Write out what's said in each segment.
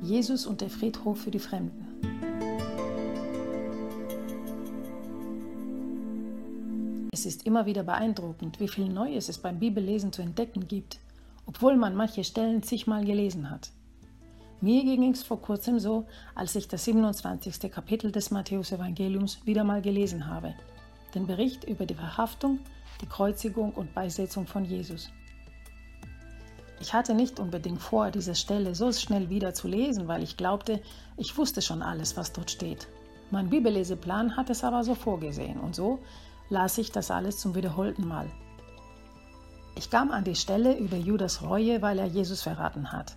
Jesus und der Friedhof für die Fremden. Es ist immer wieder beeindruckend, wie viel Neues es beim Bibellesen zu entdecken gibt, obwohl man manche Stellen zigmal gelesen hat. Mir ging es vor kurzem so, als ich das 27. Kapitel des Matthäus-Evangeliums wieder mal gelesen habe. Den Bericht über die Verhaftung, die Kreuzigung und Beisetzung von Jesus. Ich hatte nicht unbedingt vor, diese Stelle so schnell wieder zu lesen, weil ich glaubte, ich wusste schon alles, was dort steht. Mein Bibelleseplan hat es aber so vorgesehen und so las ich das alles zum wiederholten Mal. Ich kam an die Stelle über Judas Reue, weil er Jesus verraten hat.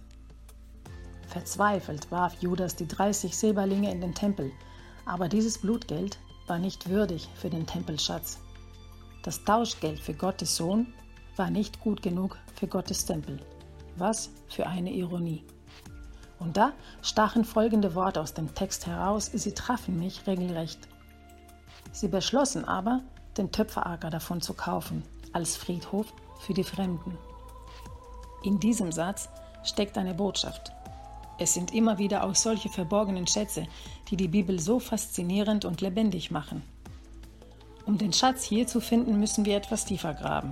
Verzweifelt warf Judas die 30 Silberlinge in den Tempel, aber dieses Blutgeld war nicht würdig für den Tempelschatz. Das Tauschgeld für Gottes Sohn war nicht gut genug für Gottes Tempel. Was für eine Ironie. Und da stachen folgende Worte aus dem Text heraus, sie trafen mich regelrecht. Sie beschlossen aber, den Töpferacker davon zu kaufen, als Friedhof für die Fremden. In diesem Satz steckt eine Botschaft. Es sind immer wieder auch solche verborgenen Schätze, die die Bibel so faszinierend und lebendig machen. Um den Schatz hier zu finden, müssen wir etwas tiefer graben.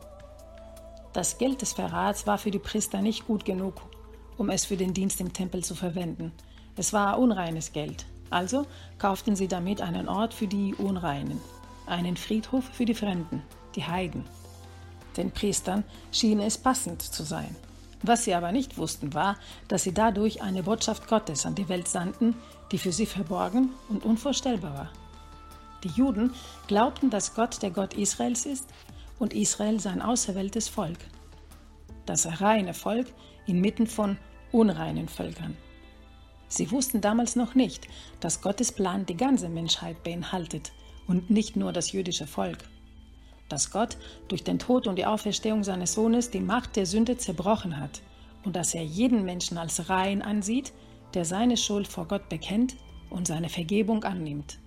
Das Geld des Verrats war für die Priester nicht gut genug, um es für den Dienst im Tempel zu verwenden. Es war unreines Geld. Also kauften sie damit einen Ort für die Unreinen, einen Friedhof für die Fremden, die Heiden. Den Priestern schien es passend zu sein. Was sie aber nicht wussten, war, dass sie dadurch eine Botschaft Gottes an die Welt sandten, die für sie verborgen und unvorstellbar war. Die Juden glaubten, dass Gott der Gott Israels ist und Israel sein auserwähltes Volk. Das reine Volk inmitten von unreinen Völkern. Sie wussten damals noch nicht, dass Gottes Plan die ganze Menschheit beinhaltet und nicht nur das jüdische Volk. Dass Gott durch den Tod und die Auferstehung seines Sohnes die Macht der Sünde zerbrochen hat und dass er jeden Menschen als rein ansieht, der seine Schuld vor Gott bekennt und seine Vergebung annimmt.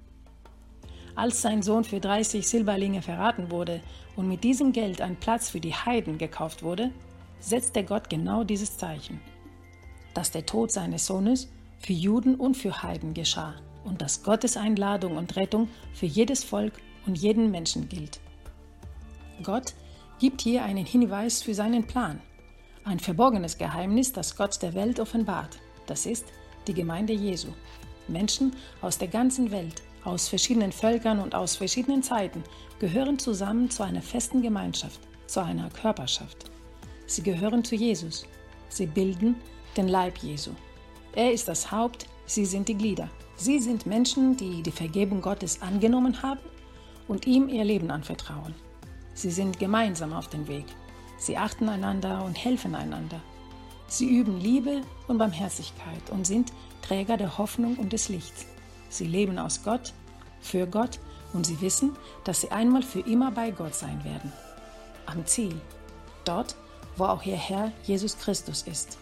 Als sein Sohn für 30 Silberlinge verraten wurde und mit diesem Geld ein Platz für die Heiden gekauft wurde, setzte Gott genau dieses Zeichen. Dass der Tod seines Sohnes für Juden und für Heiden geschah und dass Gottes Einladung und Rettung für jedes Volk und jeden Menschen gilt. Gott gibt hier einen Hinweis für seinen Plan, ein verborgenes Geheimnis, das Gott der Welt offenbart. Das ist die Gemeinde Jesu. Menschen aus der ganzen Welt, aus verschiedenen Völkern und aus verschiedenen Zeiten gehören zusammen zu einer festen Gemeinschaft, zu einer Körperschaft. Sie gehören zu Jesus. Sie bilden den Leib Jesu. Er ist das Haupt, sie sind die Glieder. Sie sind Menschen, die die Vergebung Gottes angenommen haben und ihm ihr Leben anvertrauen. Sie sind gemeinsam auf dem Weg. Sie achten einander und helfen einander. Sie üben Liebe und Barmherzigkeit und sind Träger der Hoffnung und des Lichts. Sie leben aus Gott, für Gott und sie wissen, dass sie einmal für immer bei Gott sein werden. Am Ziel, dort, wo auch ihr Herr Jesus Christus ist.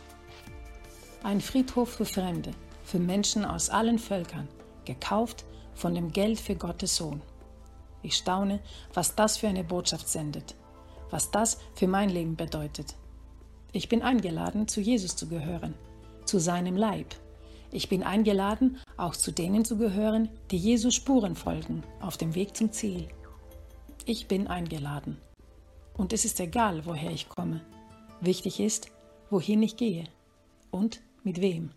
Ein Friedhof für Fremde, für Menschen aus allen Völkern, gekauft von dem Geld für Gottes Sohn. Ich staune, was das für eine Botschaft sendet, was das für mein Leben bedeutet. Ich bin eingeladen, zu Jesus zu gehören, zu seinem Leib. Ich bin eingeladen, auch zu denen zu gehören, die Jesus Spuren folgen, auf dem Weg zum Ziel. Ich bin eingeladen. Und es ist egal, woher ich komme. Wichtig ist, wohin ich gehe und mit wem.